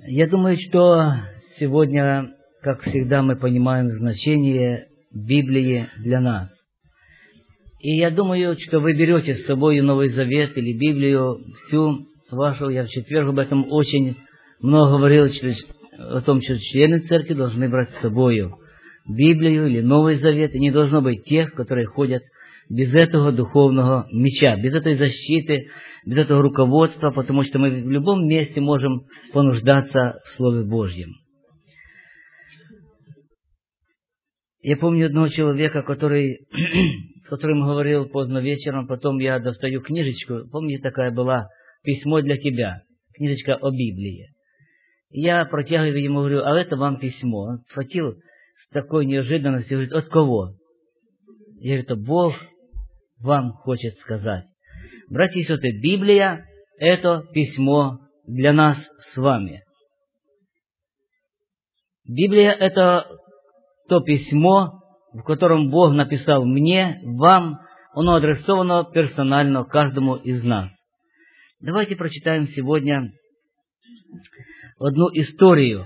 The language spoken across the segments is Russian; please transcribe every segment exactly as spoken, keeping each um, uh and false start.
Я думаю, что сегодня, как всегда, мы понимаем значение Библии для нас. И я думаю, что вы берете с собой Новый Завет или Библию всю вашу. Я в четверг об этом очень много говорил, о том, что члены церкви должны брать с собой Библию или Новый Завет. И не должно быть тех, которые ходят без этого духовного меча, без этой защиты, без этого руководства, потому что мы в любом месте можем понуждаться в Слове Божьем. Я помню одного человека, который, с которым говорил поздно вечером, потом я достаю книжечку, помните, такая была «Письмо для тебя», книжечка о Библии. Я протягиваю ему, говорю: а это вам письмо. Он схватил с такой неожиданностью, говорит: от кого? Я говорю: это Бог вам хочет сказать. Братья и сестры, Библия – это письмо для нас с вами. Библия – это то письмо, в котором Бог написал мне, вам, оно адресовано персонально каждому из нас. Давайте прочитаем сегодня одну историю.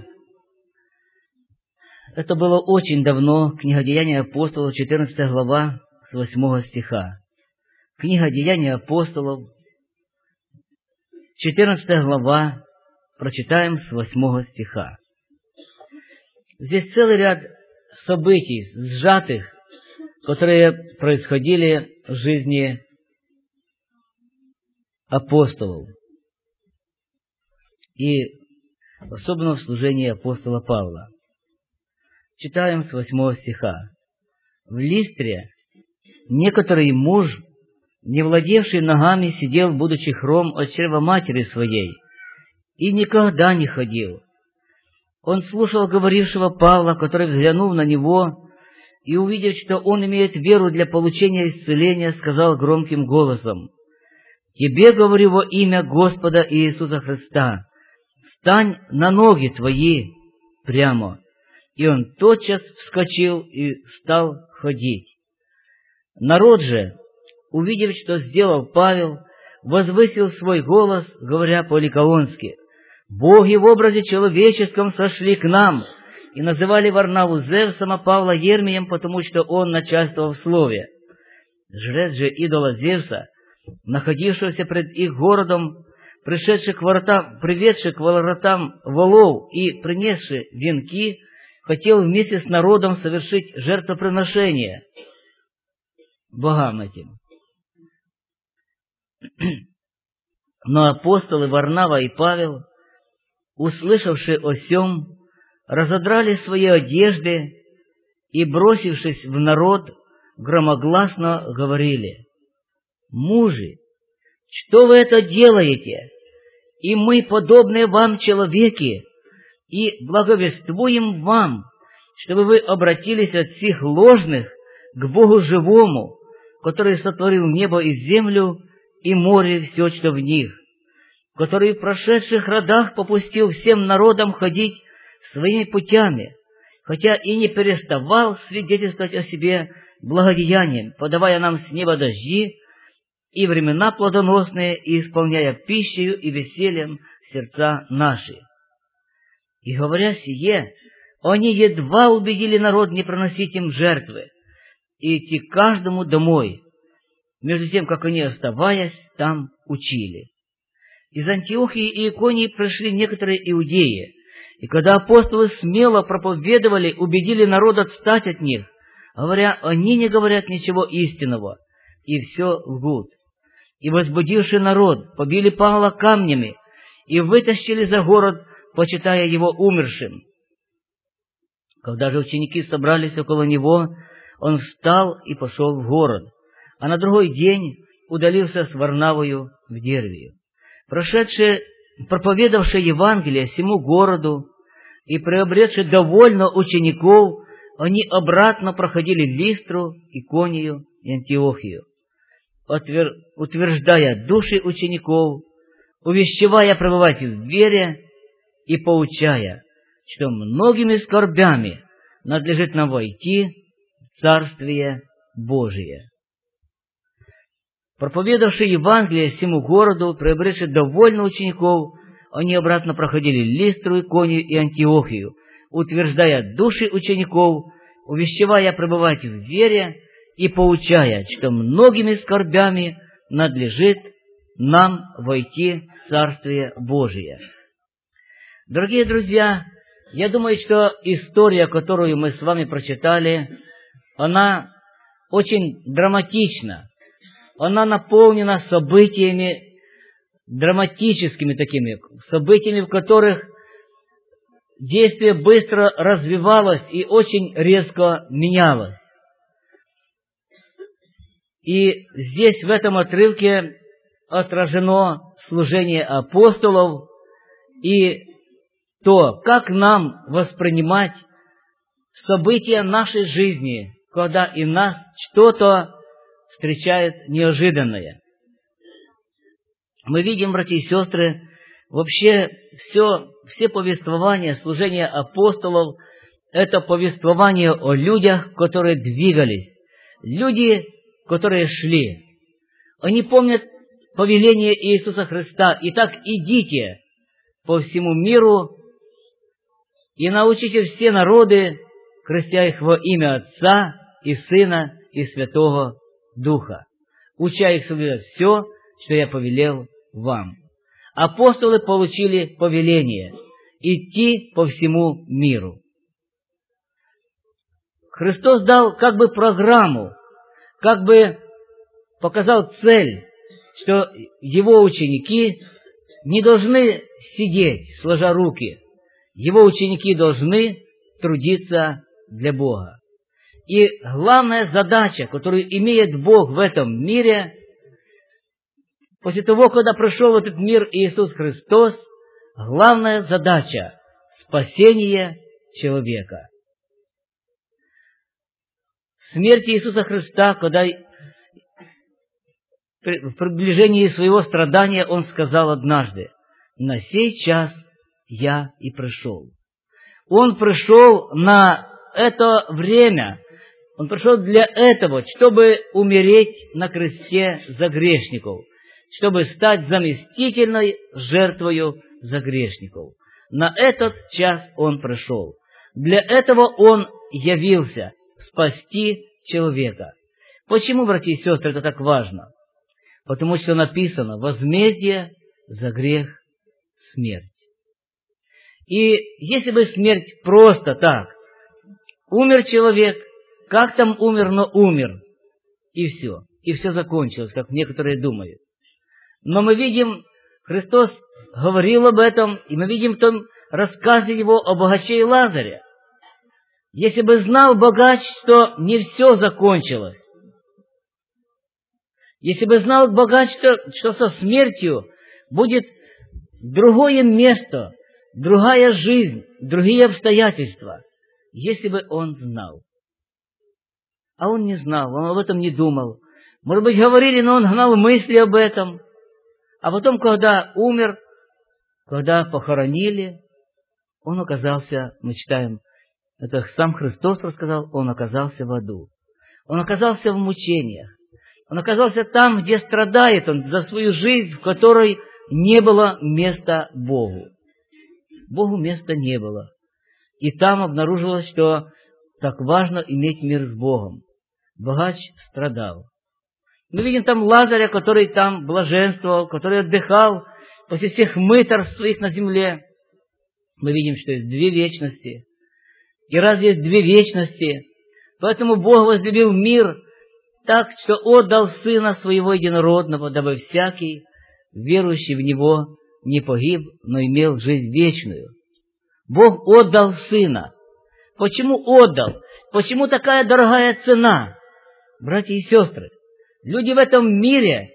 Это было очень давно, книга Деяний апостолов, четырнадцатая глава, с восьмого стиха. Книга Деяний апостолов, четырнадцатая глава, прочитаем с восьмого стиха. Здесь целый ряд событий, сжатых, которые происходили в жизни апостолов. И особенно в служении апостола Павла. Читаем с восьмого стиха. В Листре некоторый муж, не владевший ногами, сидел, будучи хром от чрева матери своей, и никогда не ходил. Он слушал говорившего Павла, который, взглянув на него и увидев, что он имеет веру для получения исцеления, сказал громким голосом: «Тебе говорю во имя Господа Иисуса Христа, встань на ноги твои прямо». И он тотчас вскочил и стал ходить. Народ же, увидев, что сделал Павел, возвысил свой голос, говоря по-ликаонски: «Боги в образе человеческом сошли к нам», и называли Варнаву Зевсом, а Павла Ермием, потому что он начальствовал в слове. Жрец же идола Зевса, находившегося пред их городом, пришедший к воротам, приведший к воротам волов и принесший венки, хотел вместе с народом совершить жертвоприношение богам этим. Но апостолы Варнава и Павел, услышавши о сем, разодрали свои одежды и, бросившись в народ, громогласно говорили: «Мужи, что вы это делаете? И мы, подобные вам человеки, и благовествуем вам, чтобы вы обратились от сих ложных к Богу живому, который сотворил небо и землю, и море, и все, что в них, который в прошедших родах попустил всем народам ходить своими путями, хотя и не переставал свидетельствовать о себе благодеянием, подавая нам с неба дожди и времена плодоносные, и исполняя пищею и весельем сердца наши». И говоря сие, они едва убедили народ не проносить им жертвы и идти каждому домой, между тем, как они, оставаясь там, учили. Из Антиохии и Иконии пришли некоторые иудеи, и когда апостолы смело проповедовали, убедили народ отстать от них, говоря: они не говорят ничего истинного, и все лгут. И, возбудивший народ, побили Павла камнями и вытащили за город, почитая его умершим. Когда же ученики собрались около него, он встал и пошел в город, а на другой день удалился с Варнавою в Дервию. Прошедшие, проповедавшие Евангелие всему городу и приобретшие довольно учеников, они обратно проходили Листру, Иконию и Антиохию, утверждая души учеников, увещевая пребывать в вере и поучая, что многими скорбями надлежит нам войти в Царствие Божие. Проповедовавший Евангелие всему городу, приобретший довольно учеников, они обратно проходили Листру, Иконию и Антиохию, утверждая души учеников, увещевая пребывать в вере и поучая, что многими скорбями надлежит нам войти в Царствие Божие. Дорогие друзья, я думаю, что история, которую мы с вами прочитали, она очень драматична. Она наполнена событиями, драматическими такими, событиями, в которых действие быстро развивалось и очень резко менялось. И здесь, в этом отрывке, отражено служение апостолов и то, как нам воспринимать события нашей жизни, когда и нас что-то встречает неожиданное. Мы видим, братья и сестры, вообще все, все повествования, служения апостолов — это повествование о людях, которые двигались, люди, которые шли. Они помнят повеление Иисуса Христа: «Итак, идите по всему миру и научите все народы, крестя их во имя Отца и Сына и Святого Духа, уча их соблюдать все, что я повелел вам». Апостолы получили повеление идти по всему миру. Христос дал как бы программу, как бы показал цель, что Его ученики не должны сидеть, сложа руки. Его ученики должны трудиться для Бога. И главная задача, которую имеет Бог в этом мире, после того, когда пришел в этот мир Иисус Христос, главная задача — спасение человека. В смерти Иисуса Христа, когда в приближении своего страдания Он сказал однажды: «На сей час я и пришел». Он пришел на это время, Он пришел для этого, чтобы умереть на кресте за грешников, чтобы стать заместительной жертвою за грешников. На этот час Он пришел. Для этого Он явился — спасти человека. Почему, братья и сестры, это так важно? Потому что написано: возмездие за грех — смерть. И если бы смерть просто так, умер человек, как там умер, но умер, и все, и все закончилось, как некоторые думают. Но мы видим, Христос говорил об этом, и мы видим в том рассказе Его о богаче и Лазаре. Если бы знал богач, что не все закончилось, если бы знал богач, что, что со смертью будет другое место, другая жизнь, другие обстоятельства, если бы он знал. А он не знал, он об этом не думал. Может быть, говорили, но он гнал мысли об этом. А потом, когда умер, когда похоронили, он оказался, мы читаем, это сам Христос рассказал, он оказался в аду. Он оказался в мучениях. Он оказался там, где страдает он за свою жизнь, в которой не было места Богу. Богу места не было. И там обнаружилось, что так важно иметь мир с Богом. Богач страдал. Мы видим там Лазаря, который там блаженствовал, который отдыхал после всех мытарств своих на земле. Мы видим, что есть две вечности. И раз есть две вечности, поэтому Бог возлюбил мир так, что отдал Сына Своего Единородного, дабы всякий, верующий в Него, не погиб, но имел жизнь вечную. Бог отдал Сына. Почему отдал? Почему такая дорогая цена? Братья и сестры, люди в этом мире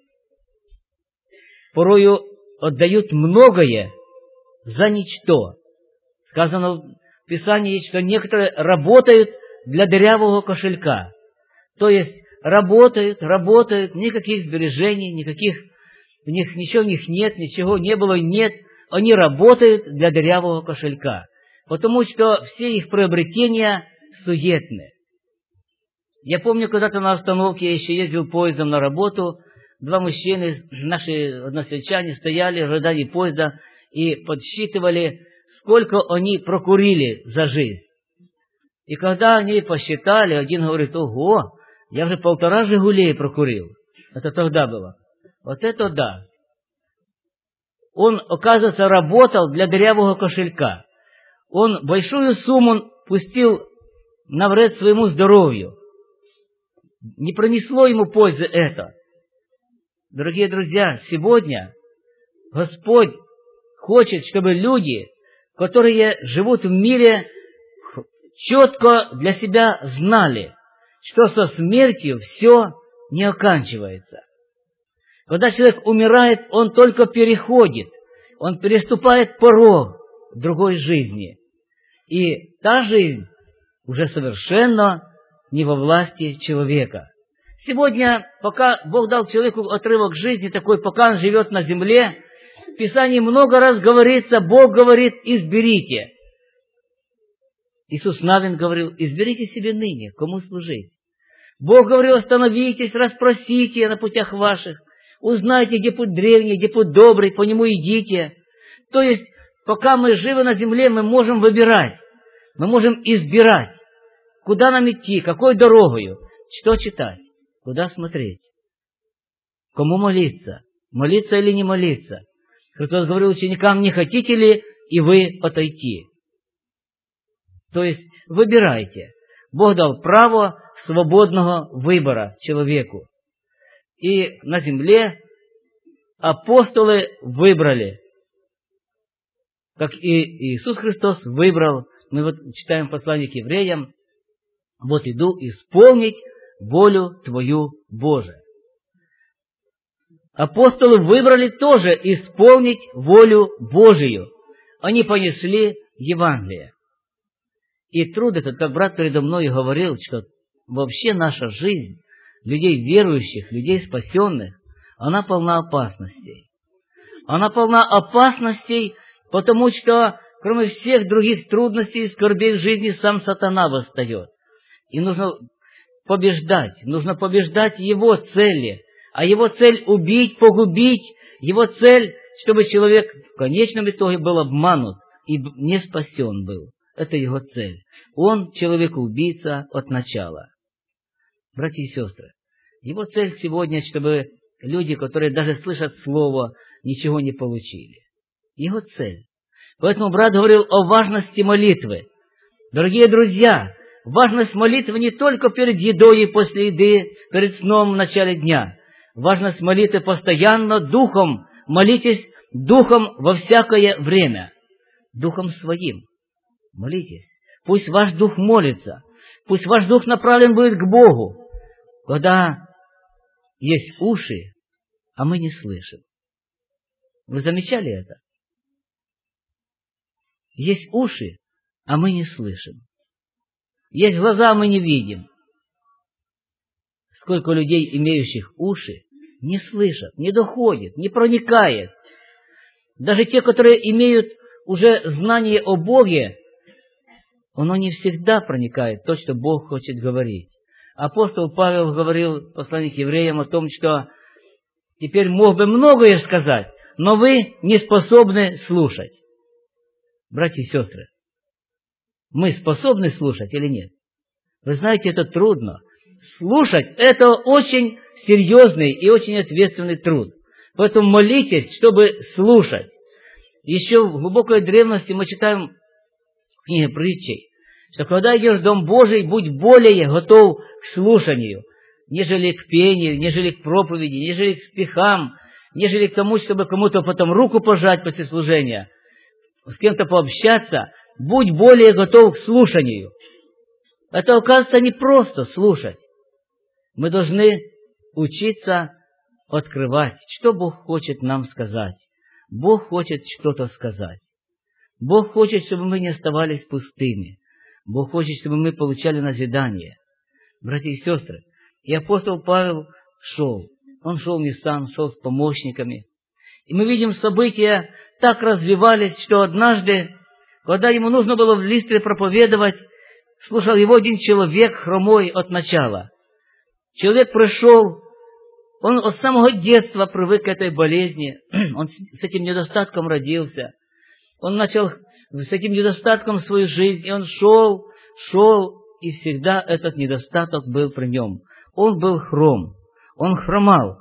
порою отдают многое за ничто. Сказано в Писании, что некоторые работают для дырявого кошелька. То есть работают, работают, никаких сбережений, никаких, у них, ничего у них нет, ничего не было, нет. Они работают для дырявого кошелька, потому что все их приобретения суетны. Я помню, когда-то на остановке я еще ездил поездом на работу, два мужчины, наши односельчане, стояли в ожидании поезда, и подсчитывали, сколько они прокурили за жизнь. И когда они посчитали, один говорит: ого, я уже полтора «Жигулей» прокурил. Это тогда было. Вот это да. Он, оказывается, работал для дырявого кошелька. Он большую сумму пустил на вред своему здоровью. Не пронесло ему пользы это. Дорогие друзья, сегодня Господь хочет, чтобы люди, которые живут в мире, четко для себя знали, что со смертью все не оканчивается. Когда человек умирает, он только переходит, он переступает порог другой жизни. И та жизнь уже совершенно не во власти человека. Сегодня, пока Бог дал человеку отрывок жизни такой, пока он живет на земле, в Писании много раз говорится, Бог говорит: изберите. Иисус Навин говорил: изберите себе ныне, кому служить. Бог говорил: остановитесь, расспросите на путях ваших, узнайте, где путь древний, где путь добрый, по нему идите. То есть, пока мы живы на земле, мы можем выбирать, мы можем избирать, куда нам идти, какой дорогою, что читать, куда смотреть, кому молиться, молиться или не молиться. Христос говорил ученикам: не хотите ли и вы отойти? То есть, выбирайте. Бог дал право свободного выбора человеку. И на земле апостолы выбрали, как и Иисус Христос выбрал. Мы вот читаем послание к евреям: вот иду исполнить волю Твою, Боже. Апостолы выбрали тоже исполнить волю Божию. Они понесли Евангелие. И труд этот, как брат передо мной говорил, что вообще наша жизнь, людей верующих, людей спасенных, она полна опасностей. Она полна опасностей, потому что, кроме всех других трудностей и скорбей в жизни, сам сатана восстает. И нужно побеждать, нужно побеждать его цели. А его цель — убить, погубить. Его цель, чтобы человек в конечном итоге был обманут и не спасен был. Это его цель. Он человек-убийца от начала. Братья и сестры, его цель сегодня, чтобы люди, которые даже слышат слово, ничего не получили. Его цель. Поэтому брат говорил о важности молитвы. Дорогие друзья, важность молитвы не только перед едой и после еды, перед сном в начале дня. Важность молитвы постоянно духом. Молитесь духом во всякое время. Духом своим. Молитесь. Пусть ваш дух молится. Пусть ваш дух направлен будет к Богу. Когда есть уши, а мы не слышим. Вы замечали это? Есть уши, а мы не слышим. Есть глаза, а мы не видим. Сколько людей, имеющих уши, не слышат, не доходит, не проникает. Даже те, которые имеют уже знание о Боге, оно не всегда проникает, то, что Бог хочет говорить. Апостол Павел говорил в послании к евреям о том, что теперь мог бы многое сказать, но вы не способны слушать. Братья и сестры, мы способны слушать или нет? Вы знаете, это трудно. Слушать – это очень серьезный и очень ответственный труд. Поэтому молитесь, чтобы слушать. Еще в глубокой древности мы читаем в книге притчей, что когда идешь в Дом Божий, будь более готов к слушанию, нежели к пению, нежели к проповеди, нежели к стихам, нежели к тому, чтобы кому-то потом руку пожать после служения, с кем-то пообщаться. Будь более готов к слушанию. Это, оказывается, не просто слушать. Мы должны учиться открывать, что Бог хочет нам сказать. Бог хочет что-то сказать. Бог хочет, чтобы мы не оставались пустыми. Бог хочет, чтобы мы получали назидание. Братья и сестры, и апостол Павел шел. Он шел не сам, шел с помощниками. И мы видим, события так развивались, что однажды, когда ему нужно было в Листре проповедовать, слушал его один человек, хромой от начала. Человек пришел, он от самого детства привык к этой болезни, он с этим недостатком родился. Он начал с этим недостатком свою жизнь, и он шел, шел, и всегда этот недостаток был при нем. Он был хром, он хромал.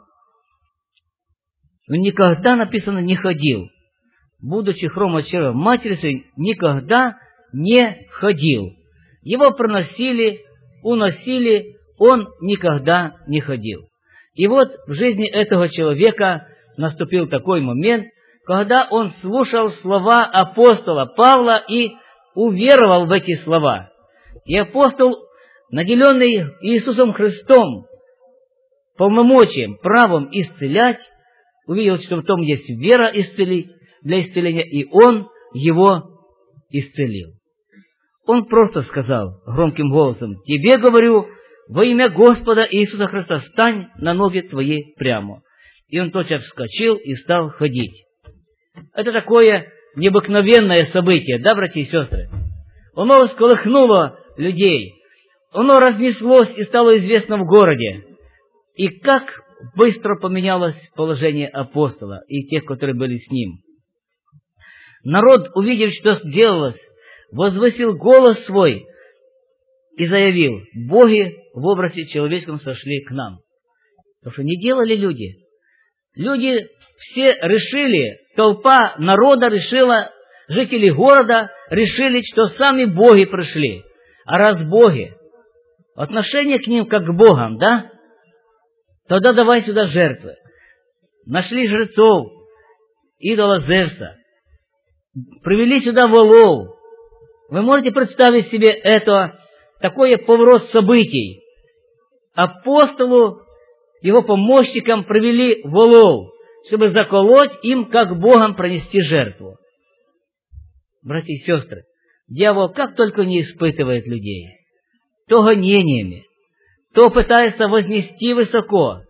Он никогда, написано, не ходил. Будучи хром от чрева матери своей, никогда не ходил. Его проносили, уносили, он никогда не ходил. И вот в жизни этого человека наступил такой момент, когда он слушал слова апостола Павла и уверовал в эти слова. И апостол, наделенный Иисусом Христом полномочием, правом исцелять, увидел, что в том есть вера исцелить, для исцеления, и он его исцелил. Он просто сказал громким голосом: «Тебе говорю, во имя Господа Иисуса Христа, стань на ноги твои прямо». И он тотчас вскочил и стал ходить. Это такое необыкновенное событие, да, братья и сестры? Оно всколыхнуло людей, оно разнеслось и стало известно в городе. И как быстро поменялось положение апостола и тех, которые были с ним. Народ, увидев, что сделалось, возвысил голос свой и заявил: боги в образе человеческом сошли к нам. Потому что не делали люди. Люди все решили, толпа народа решила, жители города решили, что сами боги пришли. А раз боги, отношение к ним как к богам, да? Тогда давай сюда жертвы. Нашли жрецов, идола Зевса, привели сюда волов. Вы можете представить себе это, такое поворот событий? Апостолу, его помощникам привели волов, чтобы заколоть им, как богам, пронести жертву. Братья и сестры, дьявол как только не испытывает людей, то гонениями, то пытается вознести высоко.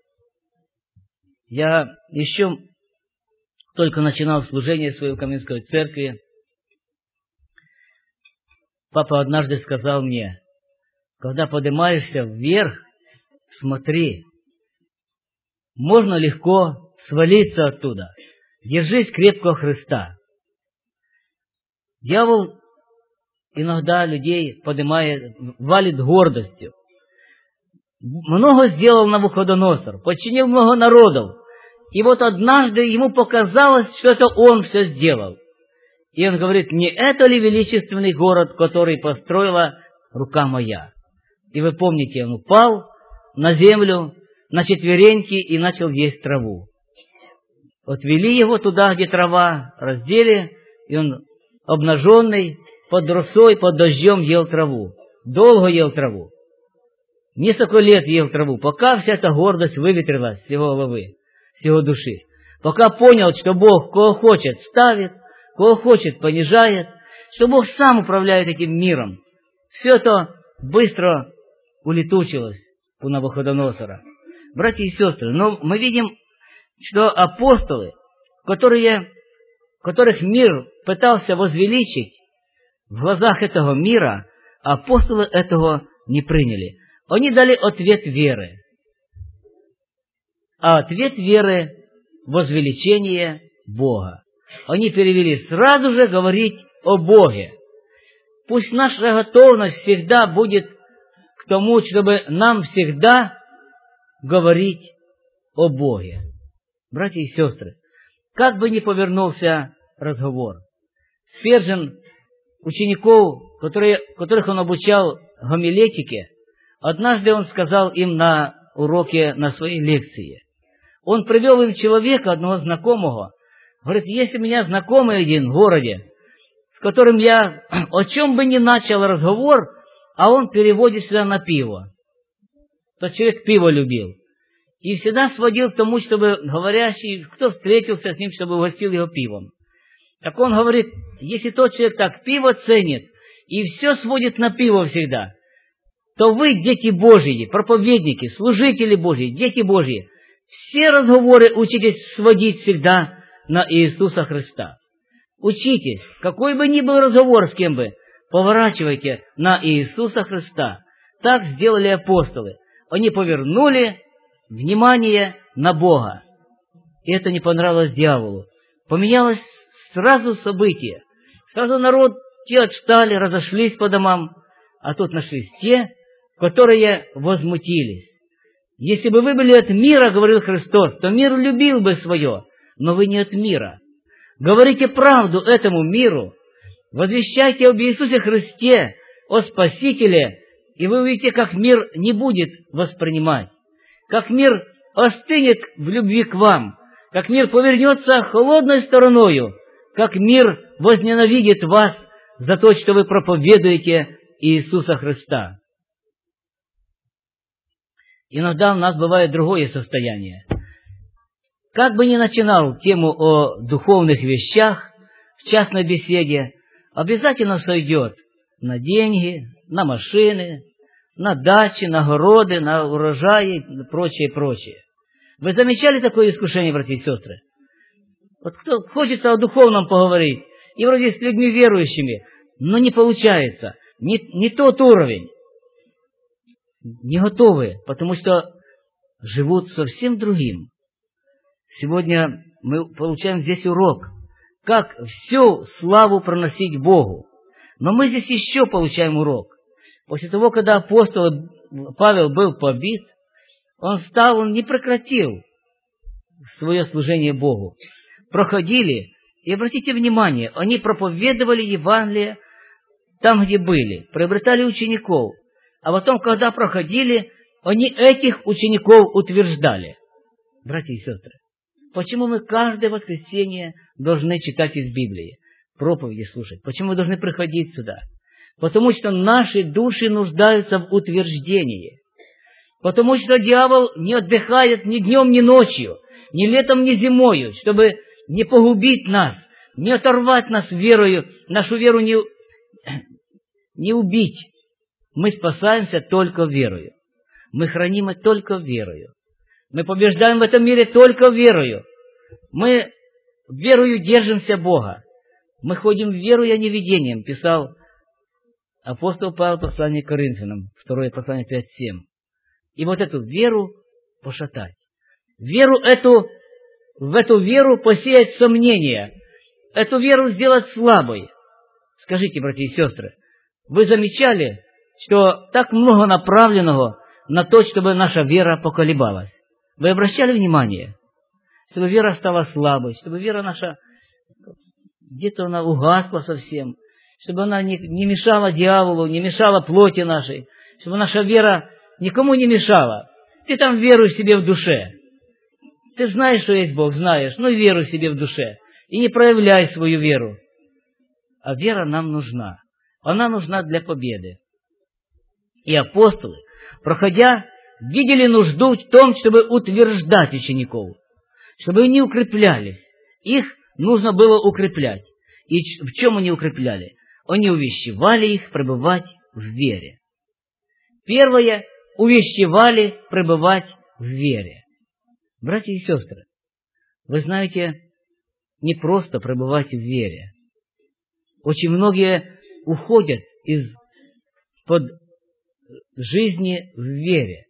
Я еще только начинал служение свое в Каменской церкви. Папа однажды сказал мне: когда поднимаешься вверх, смотри, можно легко свалиться оттуда. Держись крепко Христа. Дьявол иногда людей поднимает, валит гордостью. Много сделал Навуходоносор, подчинил много народов. И вот однажды ему показалось, что это он все сделал. И он говорит: не это ли величественный город, который построила рука моя? И вы помните, он упал на землю, на четвереньки и начал есть траву. Отвели его туда, где трава, раздели, и он обнаженный, под росой, под дождем ел траву. Долго ел траву. Несколько лет ел траву, пока вся эта гордость выветрилась с его головы, с его души. Пока понял, что Бог кого хочет ставит, кого хочет понижает, что Бог сам управляет этим миром. Все это быстро улетучилось у Навуходоносора. Братья и сестры, но мы видим, что апостолы, которые, которых мир пытался возвеличить, в глазах этого мира апостолы этого не приняли. Они дали ответ веры. А ответ веры — возвеличение Бога. Они перевели сразу же говорить о Боге. Пусть наша готовность всегда будет к тому, чтобы нам всегда говорить о Боге. Братья и сестры, как бы ни повернулся разговор, Спержен, учеников, которые, которых он обучал гомилетике, однажды он сказал им на уроке, на своей лекции, он привел им человека, одного знакомого, говорит: есть у меня знакомый один в городе, с которым я о чем бы ни начал разговор, а он переводит сюда на пиво. Тот человек пиво любил. И всегда сводил к тому, чтобы говорящий, кто встретился с ним, чтобы угостил его пивом. Так он говорит: если тот человек так пиво ценит и все сводит на пиво всегда, то вы, дети Божьи, проповедники, служители Божьи, дети Божьи, все разговоры учитесь сводить всегда на Иисуса Христа. Учитесь, какой бы ни был разговор с кем бы, поворачивайте на Иисуса Христа. Так сделали апостолы. Они повернули внимание на Бога. И это не понравилось дьяволу. Поменялась Сразу события. Сразу народ, те отстали, разошлись по домам, а тут нашлись те, которые возмутились. Если бы вы были от мира, говорил Христос, то мир любил бы свое, но вы не от мира. Говорите правду этому миру, возвещайте об Иисусе Христе, о Спасителе, и вы увидите, как мир не будет воспринимать, как мир остынет в любви к вам, как мир повернется холодной стороною, как мир возненавидит вас за то, что вы проповедуете Иисуса Христа. Иногда у нас бывает другое состояние. Как бы ни начинал тему о духовных вещах в частной беседе, обязательно сойдет на деньги, на машины, на дачи, на огороды, на урожаи и прочее, прочее. Вы замечали такое искушение, братья и сестры? Вот кто хочется о духовном поговорить, и вроде с людьми верующими, но не получается, не, не тот уровень. Не готовы, потому что живут совсем другим. Сегодня мы получаем здесь урок, как всю славу проносить Богу. Но мы здесь еще получаем урок. После того, когда апостол Павел был побит, он стал, он не прекратил свое служение Богу. Проходили, и обратите внимание, они проповедовали Евангелие там, где были, приобретали учеников. А потом, когда проходили, они этих учеников утверждали. Братья и сестры, почему мы каждое воскресенье должны читать из Библии, проповеди слушать? Почему мы должны приходить сюда? Потому что наши души нуждаются в утверждении. Потому что дьявол не отдыхает ни днем, ни ночью, ни летом, ни зимою, чтобы не погубить нас, не оторвать нас верою, нашу веру не, не убить. Мы спасаемся только верою. Мы храним это только верою. Мы побеждаем в этом мире только верою. Мы верою держимся Бога. Мы ходим верою, а не видением, писал апостол Павел в послании к Коринфянам, второе послание пять семь. И вот эту веру пошатать. Веру эту, в эту веру посеять сомнения. Эту веру сделать слабой. Скажите, братья и сестры, вы замечали, что так много направленного на то, чтобы наша вера поколебалась? Вы обращали внимание? Чтобы вера стала слабой, чтобы вера наша где-то она угасла совсем, чтобы она не, не мешала дьяволу, не мешала плоти нашей, чтобы наша вера никому не мешала. Ты там веруй себе в душе. Ты знаешь, что есть Бог, знаешь, но веруй себе в душе. И не проявляй свою веру. А вера нам нужна. Она нужна для победы. И апостолы, проходя, видели нужду в том, чтобы утверждать учеников, чтобы они укреплялись. Их нужно было укреплять. И в чем они укрепляли? Они увещевали их пребывать в вере. Первое, увещевали пребывать в вере. Братья и сестры, вы знаете, не просто пребывать в вере. Очень многие уходят из-под жизни в вере.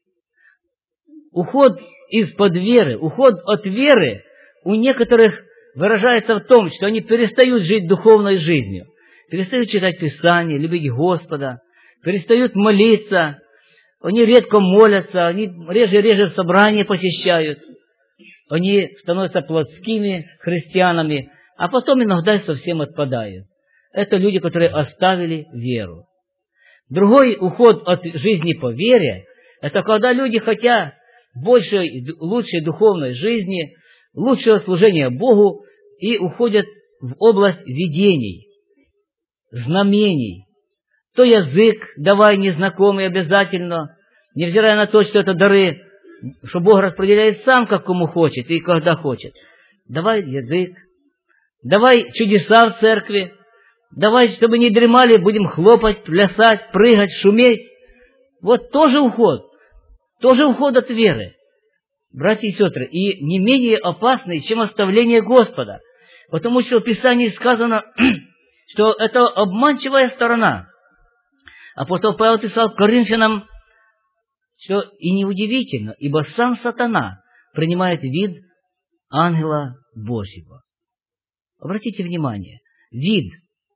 Уход из-под веры, уход от веры у некоторых выражается в том, что они перестают жить духовной жизнью, перестают читать Писание, любить Господа, перестают молиться, они редко молятся, они реже-реже собрания посещают, они становятся плотскими христианами, а потом иногда совсем отпадают. Это люди, которые оставили веру. Другой уход от жизни по вере, это когда люди хотят большей, лучшей духовной жизни, лучшего служения Богу и уходят в область видений, знамений. То язык давай незнакомый обязательно, невзирая на то, что это дары, что Бог распределяет сам, как кому хочет и когда хочет. Давай язык, давай чудеса в церкви, давай, чтобы не дремали, будем хлопать, плясать, прыгать, шуметь. Вот тоже уход, тоже уход от веры. Братья и сестры, и не менее опасный, чем оставление Господа. Потому что в Писании сказано, что это обманчивая сторона. Апостол Павел писал Коринфянам, что и неудивительно, ибо сам сатана принимает вид ангела Божьего. Обратите внимание, вид.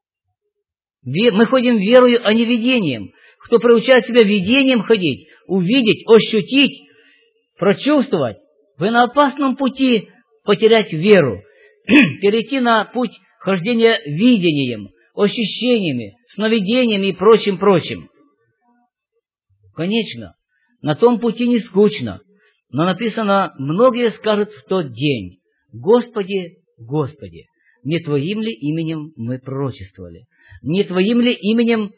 Мы ходим верою, а не видением. Кто приучает себя видением ходить, увидеть, ощутить, прочувствовать, вы на опасном пути потерять веру, перейти на путь хождения видением, ощущениями, сновидениями и прочим-прочим. Конечно, на том пути не скучно, но написано, многие скажут в тот день: Господи, Господи, не Твоим ли именем мы пророчествовали? Не Твоим ли именем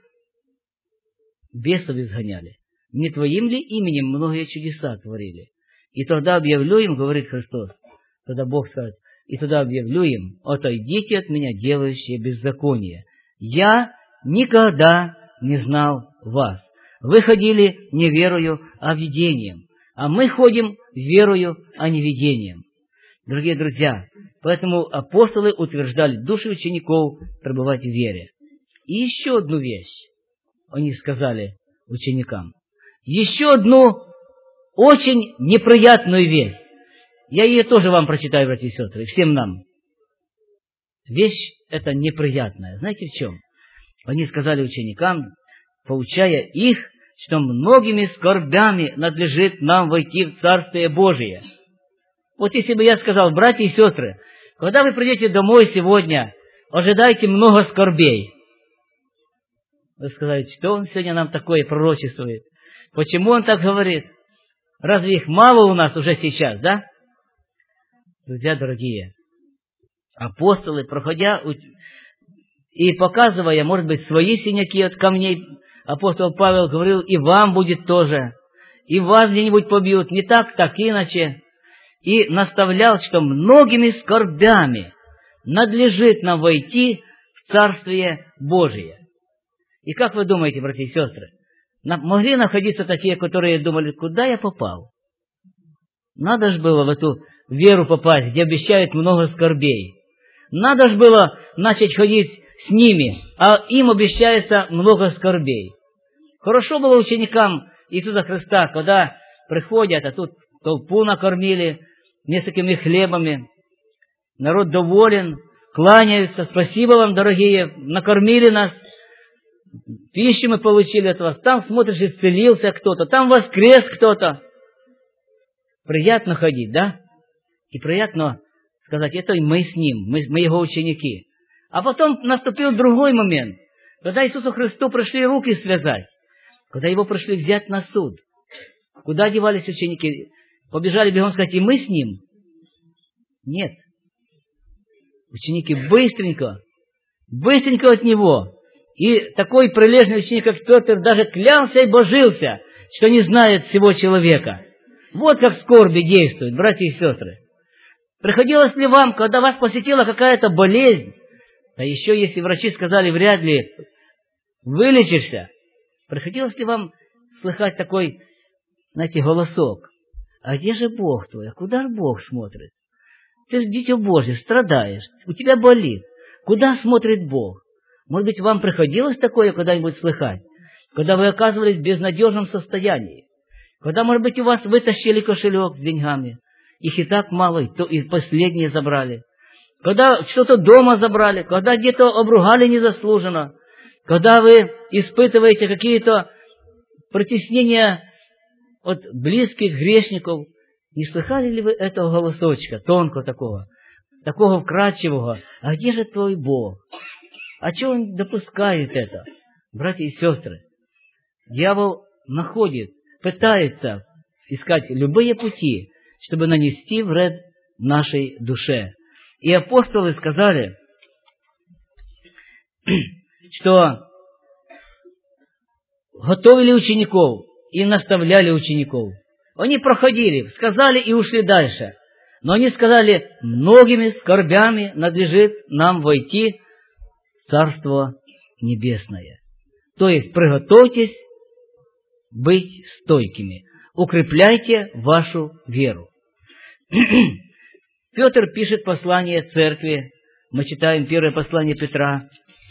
бесов изгоняли? Не Твоим ли именем многие чудеса творили? И тогда объявлю им, говорит Христос, тогда Бог скажет, и тогда объявлю им: отойдите от меня, делающие беззаконие. Я никогда не знал вас. Вы ходили не верою, а видением. А мы ходим верою, а не видением. Дорогие друзья, поэтому апостолы утверждали души учеников пребывать в вере. И еще одну вещь они сказали ученикам. Еще одну очень неприятную весть. Я ее тоже вам прочитаю, братья и сестры, всем нам. Вещь эта неприятная. Знаете в чем? Они сказали ученикам, поучая их, что многими скорбями надлежит нам войти в Царствие Божие. Вот если бы я сказал: братья и сестры, когда вы придете домой сегодня, ожидайте много скорбей. Вы сказали: что он сегодня нам такое пророчествует? Почему он так говорит? Разве их мало у нас уже сейчас, да? Друзья дорогие, апостолы, проходя и показывая, может быть, свои синяки от камней, апостол Павел говорил: и вам будет тоже, и вас где-нибудь побьют, не так, так иначе. И наставлял, что многими скорбями надлежит нам войти в Царствие Божие. И как вы думаете, братья и сестры, могли находиться такие, которые думали: куда я попал? Надо же было в эту веру попасть, где обещают много скорбей. Надо же было начать ходить с ними, а им обещается много скорбей. Хорошо было ученикам Иисуса Христа, когда приходят, а тут толпу накормили несколькими хлебами, народ доволен, кланяются: спасибо вам, дорогие, накормили нас, пищу мы получили от вас. Там, смотришь, исцелился кто-то, там воскрес кто-то. Приятно ходить, да? И приятно сказать: это мы с ним, мы, мы его ученики. А потом наступил другой момент, когда Иисусу Христу пришли руки связать, когда его пришли взять на суд. Куда девались ученики? Побежали бегом сказать: и мы с ним? Нет. Ученики быстренько, быстренько от него. И такой прилежный ученик, как Петр, даже клялся и божился, что не знает всего человека. Вот как скорби действуют, братья и сестры. Приходилось ли вам, когда вас посетила какая-то болезнь, а еще если врачи сказали: вряд ли вылечишься, приходилось ли вам слыхать такой, знаете, голосок: а где же Бог твой? А куда же Бог смотрит? Ты же дитя Божье, страдаешь, у тебя болит. Куда смотрит Бог? Может быть, вам приходилось такое когда-нибудь слыхать, когда вы оказывались в безнадежном состоянии? Когда, может быть, у вас вытащили кошелек с деньгами, их и так мало, и, то, и последние забрали. Когда что-то дома забрали, когда где-то обругали незаслуженно, когда вы испытываете какие-то притеснения от близких грешников, не слыхали ли вы этого голосочка, тонкого такого, такого вкрадчивого: а где же твой Бог? А чего он допускает это? Братья и сестры, дьявол находит, пытается искать любые пути, чтобы нанести вред нашей душе. И апостолы сказали, что готовили учеников и наставляли учеников. Они проходили, сказали и ушли дальше. Но они сказали: многими скорбями надлежит нам войти в Царство Небесное. То есть приготовьтесь быть стойкими. Укрепляйте вашу веру. Петр пишет послание церкви. Мы читаем первое послание Петра.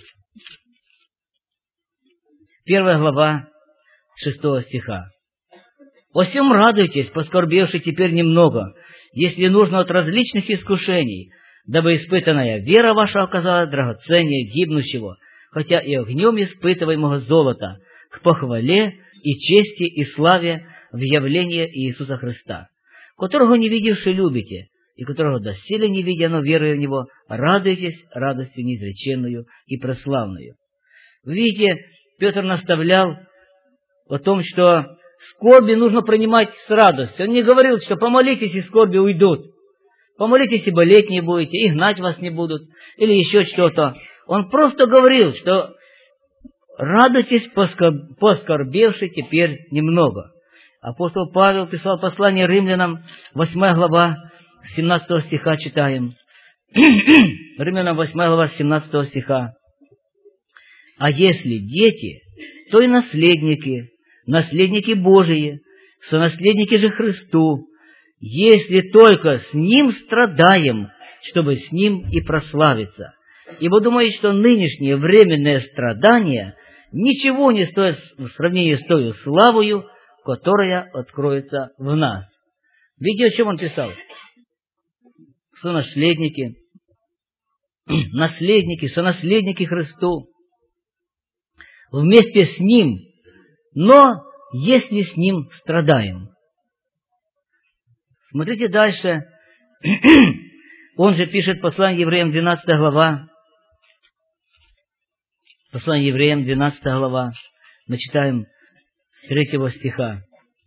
Первая глава, шестого стиха. «О сем радуйтесь, поскорбевши теперь немного, если нужно от различных искушений, дабы испытанная вера ваша оказалась драгоценнее гибнущего, хотя и огнем испытываемого золота, к похвале и чести и славе в явлении Иисуса Христа, которого не видевши любите, и которого доселе не видя, но веруя в Него, радуйтесь радостью неизреченную и прославную. Видите, Петр наставлял о том, что скорби нужно принимать с радостью. Он не говорил, что помолитесь, и скорби уйдут. Помолитесь, и болеть не будете, и гнать вас не будут, или еще что-то. Он просто говорил, что радуйтесь, поскорбевши теперь немного. Апостол Павел писал послание римлянам, восьмая глава, с семнадцатого стиха читаем. Римлянам восьмая глава, с семнадцатого стиха. «А если дети, то и наследники, наследники Божии, сонаследники же Христу, если только с Ним страдаем, чтобы с Ним и прославиться. Ибо думаю, что нынешние временные страдания ничего не стоят в сравнении с той славою, которая откроется в нас». Видите, о чем он писал? Сонаследники, наследники, сонаследники Христу, вместе с Ним, но если с Ним страдаем. Смотрите дальше. Он же пишет послание евреям, двенадцатая глава. Послание евреям, двенадцатая глава. Мы читаем с третьего стиха.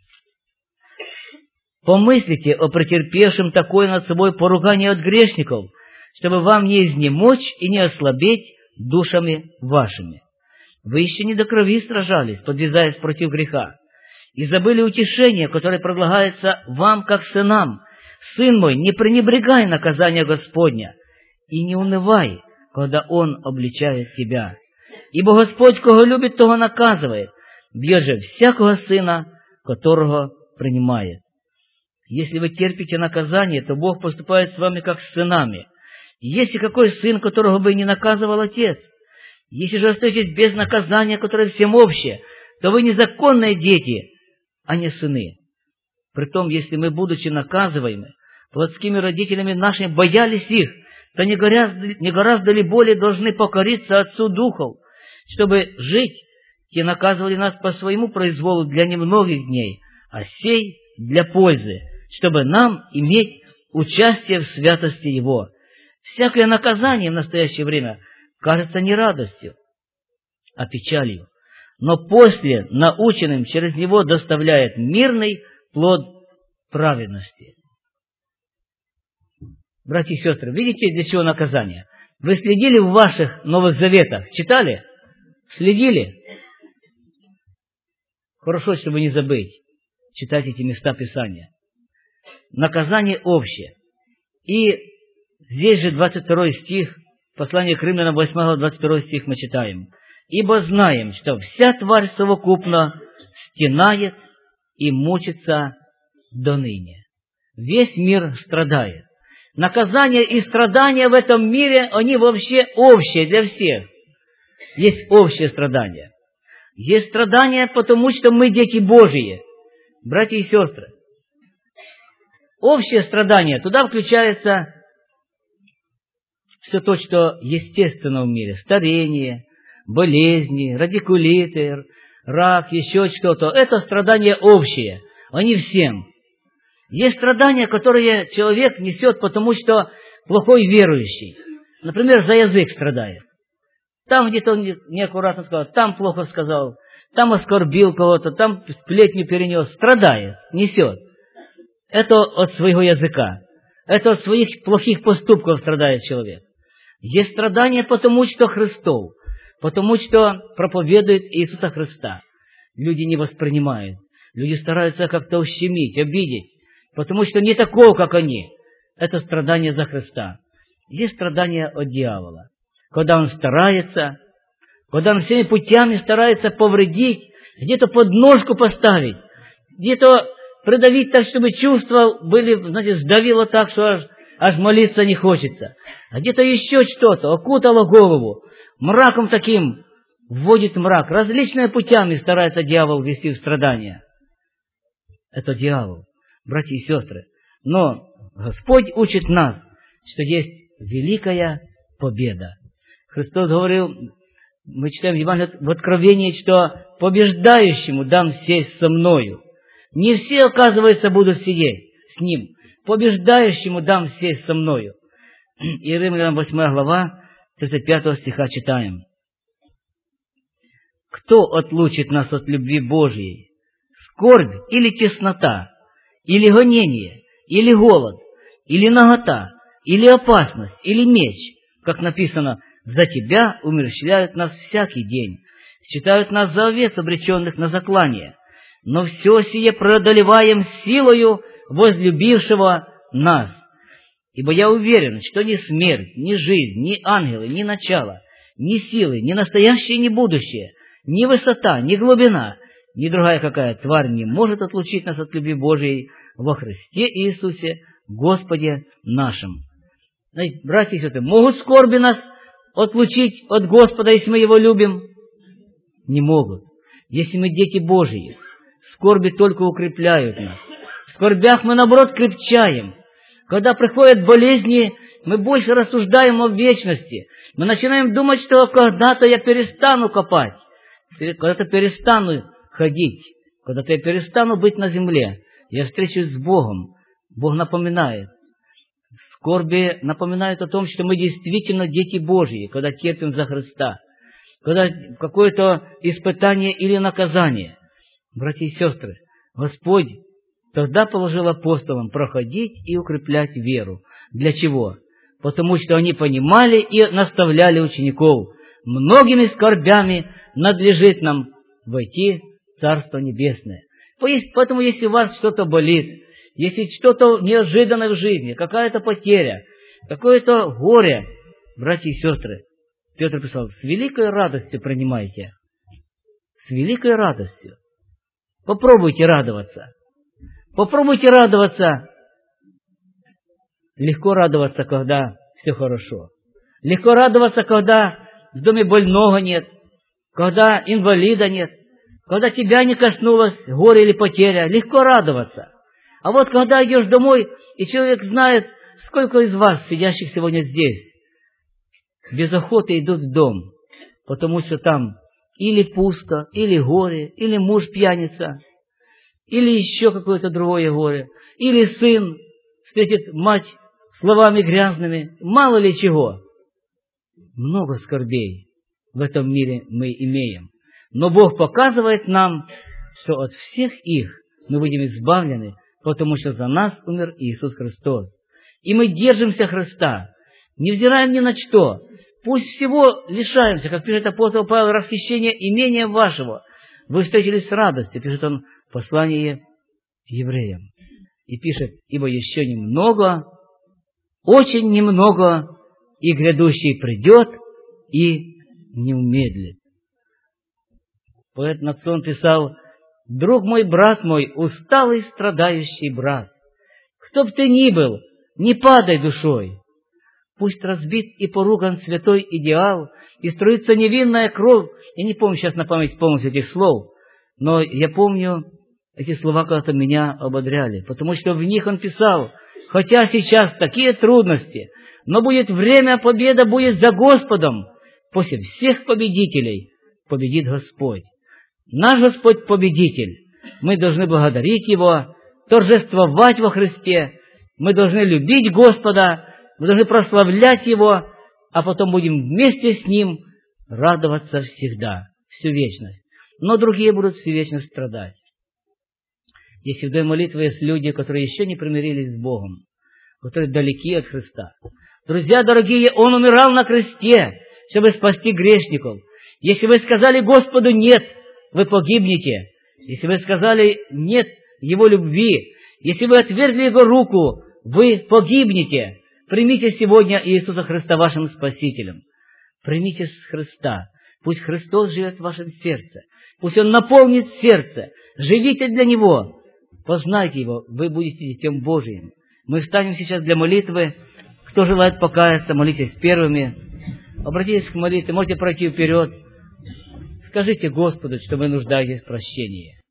«Помыслите о претерпевшем такое над собой поругание от грешников, чтобы вам не изнемочь и не ослабеть душами вашими. Вы еще не до крови сражались, подвязаясь против греха, и забыли утешение, которое предлагается вам как сынам. Сын мой, не пренебрегай наказания Господня, и не унывай, когда Он обличает тебя. Ибо Господь, кого любит, того наказывает, бьет же всякого сына, которого принимает. Если вы терпите наказание, то Бог поступает с вами как с сынами. Есть ли какой сын, которого бы не наказывал отец? Если же остаетесь без наказания, которое всем общее, то вы незаконные дети, а не сыны. Притом, если мы, будучи наказываемы плотскими родителями нашими, боялись их, то не гораздо, не гораздо ли более должны покориться Отцу Духов, чтобы жить? Те наказывали нас по своему произволу для немногих дней, а сей для пользы, чтобы нам иметь участие в святости Его. Всякое наказание в настоящее время кажется не радостью, а печалью, но после наученным через него доставляет мирный плод праведности». Братья и сестры, видите, для чего наказание? Вы следили в ваших Новых Заветах? Читали? Следили? Хорошо, чтобы не забыть читать эти места Писания. Наказание общее. И здесь же двадцать второй стих, послание к Римлянам, восьмая глава, двадцать второй стих мы читаем. «Ибо знаем, что вся тварь совокупно стенает и мучится до ныне». Весь мир страдает. Наказание и страдания в этом мире, они вообще общие для всех. Есть общее страдание. Есть страдания, потому что мы дети Божьи. Братья и сестры, общее страдание, туда включается все то, что естественно в мире. Старение, болезни, радикулиты, рак, еще что-то. Это страдания общие, они всем. Есть страдания, которые человек несет, потому что плохой верующий. Например, за язык страдает. Там где-то он неаккуратно сказал, там плохо сказал, там оскорбил кого-то, там сплетню перенес. Страдает, несет. Это от своего языка. Это от своих плохих поступков страдает человек. Есть страдания потому, что Христов, потому что проповедует Иисуса Христа. Люди не воспринимают. Люди стараются как-то ущемить, обидеть, потому что не такого, как они. Это страдание за Христа. Есть страдания от дьявола. Когда он старается, когда он всеми путями старается повредить, где-то подножку поставить, где-то придавить так, чтобы чувства были, знаете, сдавило так, что аж, аж молиться не хочется. А где-то еще что-то, окутало голову, мраком таким вводит мрак. Различными путями старается дьявол ввести в страдания. Это дьявол, братья и сестры. Но Господь учит нас, что есть великая победа. Христос говорил, мы читаем в Евангелии в Откровении, что побеждающему дам сесть со мною. Не все, оказывается, будут сидеть с ним. Побеждающему дам сесть со мною. И Римлянам восьмая глава, тридцать пятого стиха читаем. Кто отлучит нас от любви Божьей? Скорбь или теснота, или гонение, или голод, или нагота, или опасность, или меч, как написано, за Тебя умерщвляют нас всякий день, считают нас за овец, обреченных на заклание. Но все сие преодолеваем силою возлюбившего нас. Ибо я уверен, что ни смерть, ни жизнь, ни ангелы, ни начало, ни силы, ни настоящее, ни будущее, ни высота, ни глубина, ни другая какая тварь не может отлучить нас от любви Божией во Христе Иисусе, Господе нашим. Знаете, братья и сестры, могут скорби нас отлучить от Господа, если мы Его любим? Не могут. Если мы дети Божьи, скорби только укрепляют нас. В скорбях мы, наоборот, крепчаем. Когда приходят болезни, мы больше рассуждаем о вечности. Мы начинаем думать, что когда-то я перестану копать, когда-то перестану ходить, когда-то я перестану быть на земле. Я встречусь с Богом. Бог напоминает. Скорби напоминают о том, что мы действительно дети Божьи, когда терпим за Христа, когда какое-то испытание или наказание. Братья и сестры, Господь тогда положил апостолам проходить и укреплять веру. Для чего? Потому что они понимали и наставляли учеников. Многими скорбями надлежит нам войти в Царство Небесное. Поэтому, если у вас что-то болит, если что-то неожиданное в жизни, какая-то потеря, какое-то горе, братья и сестры, Петр писал, с великой радостью принимайте. С великой радостью. Попробуйте радоваться. Попробуйте радоваться. Легко радоваться, когда все хорошо. Легко радоваться, когда в доме больного нет, когда инвалида нет, когда тебя не коснулось горе или потеря. Легко радоваться. А вот когда идешь домой, и человек знает, сколько из вас, сидящих сегодня здесь, без охоты идут в дом, потому что там или пусто, или горе, или муж пьяница, или еще какое-то другое горе, или сын встретит мать словами грязными, мало ли чего. Много скорбей в этом мире мы имеем. Но Бог показывает нам, что от всех их мы будем избавлены, потому что за нас умер Иисус Христос. И мы держимся Христа, невзираем ни на что. Пусть всего лишаемся, как пишет апостол Павел, расхищения имения вашего. Вы встретились с радостью, пишет он в послании евреям. И пишет, ибо еще немного, очень немного, и грядущий придет и не умедлит. Поэт Нацон писал, друг мой, брат мой, усталый, страдающий брат, кто б ты ни был, не падай душой. Пусть разбит и поруган святой идеал, и струится невинная кровь. Я не помню сейчас на память полностью этих слов, но я помню, эти слова когда-то меня ободряли, потому что в них он писал, хотя сейчас такие трудности, но будет время, победа будет за Господом. После всех победителей победит Господь. Наш Господь победитель. Мы должны благодарить Его, торжествовать во Христе. Мы должны любить Господа, мы должны прославлять Его, а потом будем вместе с Ним радоваться всегда, всю вечность. Но другие будут всю вечность страдать. Если в доме молитвы есть люди, которые еще не примирились с Богом, которые далеки от Христа. Друзья дорогие, Он умирал на кресте, чтобы спасти грешников. Если вы сказали Господу «нет», вы погибнете. Если вы сказали «нет» Его любви, если вы отвергли Его руку, вы погибнете. Примите сегодня Иисуса Христа вашим Спасителем. Примите Христа. Пусть Христос живет в вашем сердце. Пусть Он наполнит сердце. Живите для Него. Познайте Его. Вы будете Детем Божиим. Мы встанем сейчас для молитвы. Кто желает покаяться, молитесь первыми. Обратитесь к молитве. Можете пройти вперед. Скажите Господу, что вы нуждаетесь в прощении.